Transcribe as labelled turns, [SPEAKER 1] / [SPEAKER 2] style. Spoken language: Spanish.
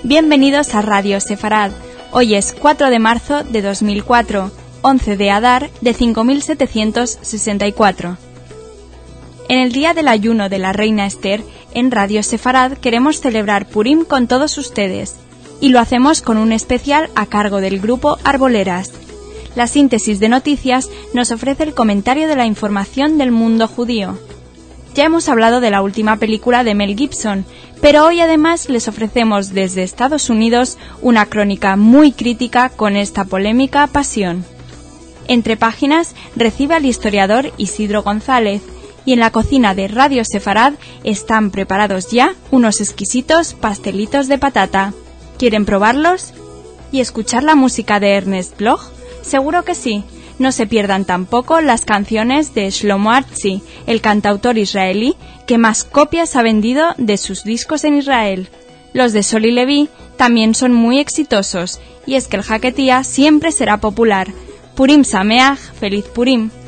[SPEAKER 1] Bienvenidos a Radio Sefarad. Hoy es 4 de marzo de 2004, 11 de Adar de 5764. En el día del ayuno de la reina Esther, en Radio Sefarad queremos celebrar Purim con todos ustedes, y lo hacemos con un especial a cargo del grupo Arboleras. La síntesis de noticias nos ofrece el comentario de la información del mundo judío. Ya hemos hablado de la última película de Mel Gibson, pero hoy además les ofrecemos desde Estados Unidos una crónica muy crítica con esta polémica pasión. Entre páginas recibe al historiador Isidro González, y en la cocina de Radio Sefarad están preparados ya unos exquisitos pastelitos de patata. ¿Quieren probarlos? ¿Y escuchar la música de Ernest Bloch? Seguro que sí. No se pierdan tampoco las canciones de Shlomo Artzi, el cantautor israelí que más copias ha vendido de sus discos en Israel. Los de Sol y Levi también son muy exitosos, y es que el Haketia siempre será popular. Purim Sameach, feliz Purim.